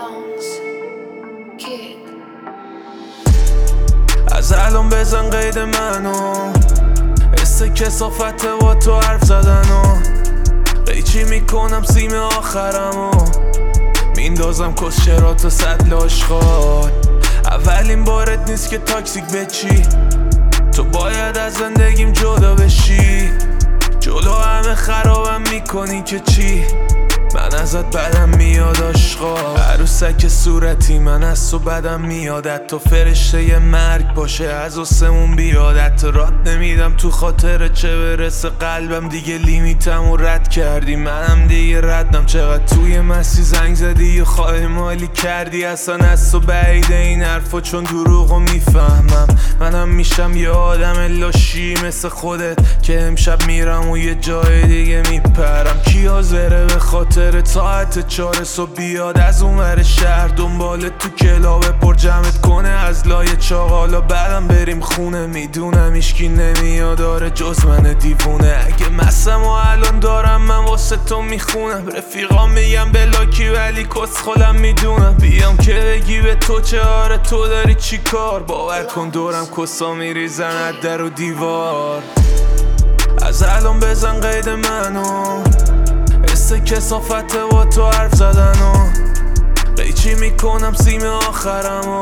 از الان بزن قید منو، حس کسافت با تو حرف زدن و قیچی میکنم سیم آخرمو میندازم کسچرات و سطل آشغال. اولین بارت نیست که تاکسیک بچی، تو باید از زندگیم جدا بشی. جلو همه خرابم میکنی که چی؟ من ازت بدم میاد آشغال. عروسک صورتی من از تو بدم میادت، تو فرشته ی مرگ باشه از آسمون بیادت. رات نمیدم تو خاطر چه برسه قلبم، دیگه لیمیتم و رد کردی منم دیگه ردم. چقدر توی مسیر زنگ زدی یا خواهی مالی کردی، اصلا از تو بعیده این حرفا چون دروغو میفهمم. منم میشم یه آدم لاشی مثل خودت که امشب میرم و یه جای دیگه میپرم. کی حاضره به خاطر ساعت 4 صبح بیاد از اونور شهر دنبال تو کلاب پر جمعت کنه از لای چاقالا، بعدم بریم خونه. میدونم هیچکی نمیاد آره جز من دیوونه. اگه مستم و الان دارم من واسه تو میخونم، رفیقام میگم بلاکی ولی کس خودم میدونم. بیام که بگی به تو چه آره تو داری چی کار، باور کن دورم کسا میریزن از در و دیوار. از الان بزن قید منو، حس کسافت با تو حرف زدن و قیچی میکنم سیم آخرمو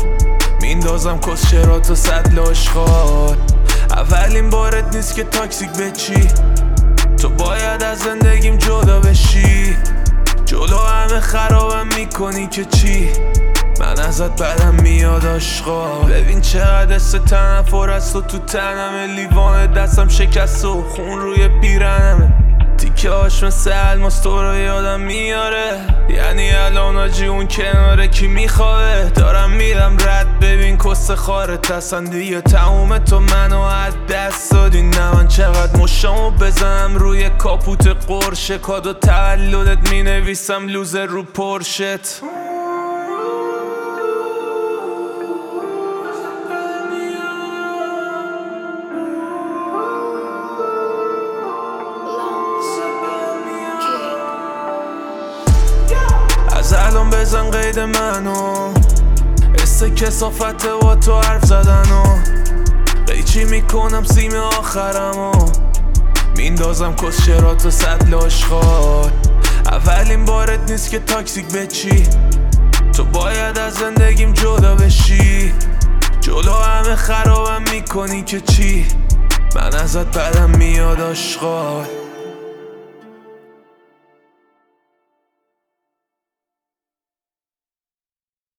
میندازم کسچرات و سطل آشغال. اولین بارت نیست که تاکسیک بچی، تو باید از زندگیم جدا بشی. جلو همه خرابم میکنی که چی؟ من ازت بدم میاد آشغال. ببین چقدر حس تنفر از تو تو تنمه، لیوان دستم شکست و خون روی پیرنمه. تیکه هاش مثل الماس تو رو یادم میاره، یعنی الان آجی اون کناره کی میخواه. دارم میرم رد ببین کس خارت هستن دیگه تموم، تو منو از دست دادی. نه من چقدر مشامو بزنم روی کاپوت قرشه، کادو تولدت مینویسم لوزر رو پرشت. از الان بزن قید منو، حس کسافت با تو حرف زدن و قیچی میکنم سیم آخرمو میندازم کسچرات و سطل آشغال. اولین بارت نیست که تاکسیک بچی، تو باید از زندگیم جدا بشی. جلو همه خرابم میکنی که چی؟ من ازت بدم میاد آشغال.